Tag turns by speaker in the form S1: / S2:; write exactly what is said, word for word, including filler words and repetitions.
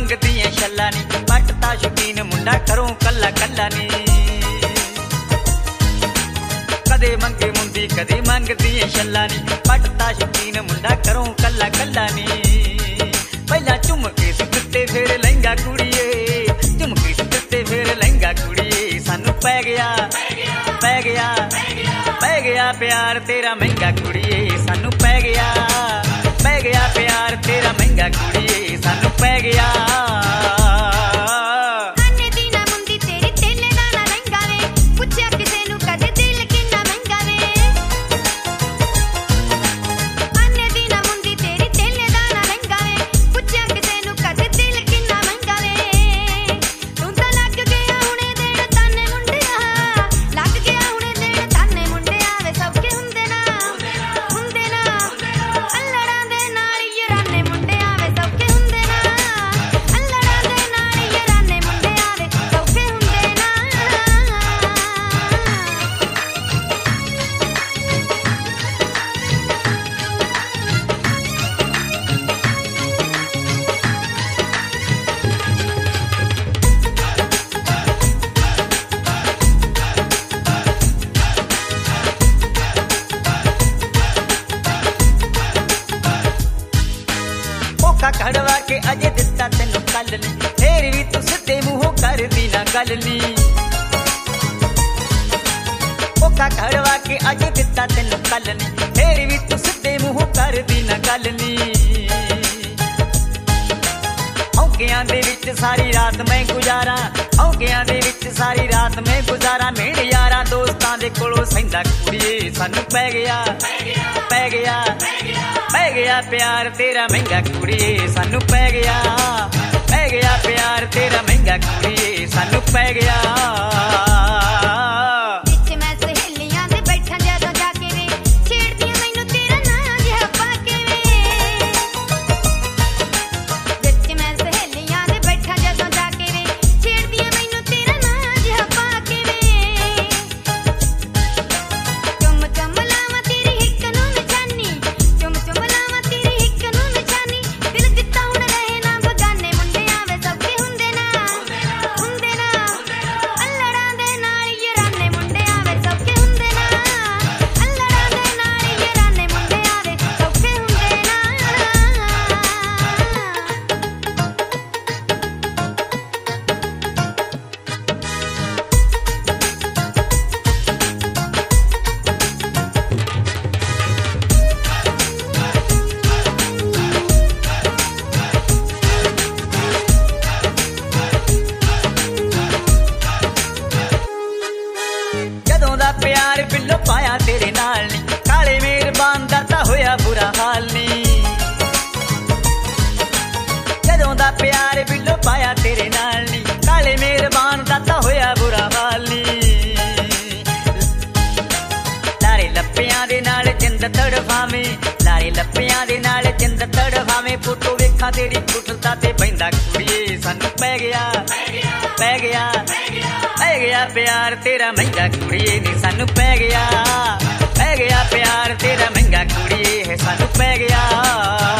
S1: ਮੰਗਦੀਆਂ ਛੱਲਾ ਨੀ, ਪੱਟ ਤਾਂ ਸ਼ੌਕੀਨ ਮੁੰਡਾ ਘਰੋਂ ਕੱਲਾ ਕੱਲਾ ਨੀ। ਕਦੇ ਮੰਗੇ ਮੁੰਦੀ ਕਦੇ ਮੰਗਦੀਆਂ ਛੱਲਾ ਨੀ, ਪੱਟ ਤਾਂ ਸ਼ੌਕੀਨ ਮੁੰਡਾ ਘਰੋਂ ਕੱਲਾ ਕੱਲਾ ਨੀ। ਪਹਿਲਾਂ ਝੁਮਕੇ ਸੀ ਦਿੱਤੇ ਫਿਰ ਲਹਿੰਗਾ ਕੁੜੀਏ, ਝੁਮਕੇ ਸੀ ਦਿੱਤੇ ਫਿਰ ਲਹਿੰਗਾ ਕੁੜੀਏ। ਸਾਨੂੰ ਪੈ ਗਿਆ ਪੈ ਗਿਆ ਪੈ ਗਿਆ ਪਿਆਰ ਤੇਰਾ ਮਹਿੰਗਾ ਕੁੜੀਏ। ਸਾਨੂੰ ਪੈ ਗਿਆ ਪੈ ਗਿਆ ਪਿਆਰ ਤੇਰਾ ਮਹਿੰਗਾ ਕੁੜੀਏ। ਸਾਨੂੰ ਪੈ ਗਿਆ ਕੜਵਾ ਕੇ ਅਜੇ ਦਿੱਤਾ ਤੈਨੂੰ ਕੱਲ ਨੀ, ਫੇਰ ਵੀ ਤੂੰ ਸਿੱਧੇ ਮੂੰਹੋਂ ਕਰਦੀ ਨਾ ਗੱਲ ਨੀ। ਧੋਖਾ ਕੜਵਾ ਕੇ ਅਜੇ ਦਿੱਤਾ ਤੈਨੂੰ ਕੱਲ ਨੀ, ਫੇਰ ਵੀ ਤੂੰ ਸਿੱਧੇ ਮੂੰਹੋਂ ਕਰਦੀ ਨਾ ਗੱਲ ਨੀ। ਔਂਕਿਆਂ ਦੇ ਵਿੱਚ ਸਾਰੀ ਰਾਤ ਮੈਂ ਗੁਜ਼ਾਰਾਂ, ਔਂਕਿਆਂ ਦੇ ਵਿੱਚ ਸਾਰੀ ਰਾਤ ਮੈਂ ਗੁਜ਼ਾਰਾਂ। ਮੇਰੇ ਯਾਰਾਂ ਦੋਸਤਾਂ ਦੇ ਕੋਲੋਂ ਸਹਿੰਦਾ ਕੁੜੀਏ। ਸਾਨੂੰ ਪੈ ਗਿਆ ਪੈ ਗਿਆ ਪੈ ਗਿਆ ਪਿਆਰ ਤੇਰਾ ਮਹਿੰਗਾ ਕੁੜੀਏ। ਸਾਨੂੰ ਪੈ ਗਿਆ ਪੈ ਗਿਆ ਪਿਆਰ ਤੇਰਾ ਮਹਿੰਗਾ ਕੁੜੀਏ। ਸਾਨੂੰ ਪੈ ਗਿਆ ਪਿਆਰ ਬਿੱਲੋ ਪਾਇਆ ਤੇਰੇ ਨਾਲ ਨੀ, ਕਾਲੇ ਮਿਹਰਬਾਨ ਦਾ ਤਾਂ ਹੋਇਆ ਬੁਰਾ ਹਾਲ ਨੀ। ਜਦੋਂ ਦਾ ਪਿਆਰ ਬਿੱਲੋ ਪਾਇਆ ਤੇਰੇ ਨਾਲ ਨੀ, ਕਾਲੇ ਮਿਹਰਬਾਨ ਦਾ ਤਾਂ ਹੋਇਆ ਬੁਰਾ ਹਾਲ ਨੀ। ਲਾਰੇ ਲੱਪਿਆਂ ਦੇ ਨਾਲ ਜਿੰਦ ਤੜਫਾਵੇਂ, ਲਾਰੇ ਲੱਪਿਆਂ ਦੇ ਨਾਲ ਜਿੰਦ ਤੜਫਾਵੇਂ। ਫੋਟੋ ਵੇਖਾਂ ਤੇਰੀ ਕੁੱਟਦਾ ਤੇ ਪੈਂਦਾ ਕੁੜੀਏ। ਸਾਨੂੰ ਪੈ ਗਿਆ ਪੈ ਗਿਆ ਪੈ ਗਿਆ ਪਿਆਰ ਤੇਰਾ ਮਹਿੰਗਾ ਕੁੜੀਏ ਨੀ। ਸਾਨੂੰ ਪੈ ਗਿਆ ਪੈ ਗਿਆ ਪਿਆਰ ਤੇਰਾ ਮਹਿੰਗਾ ਕੁੜੀਏ। ਸਾਨੂੰ ਪੈ ਗਿਆ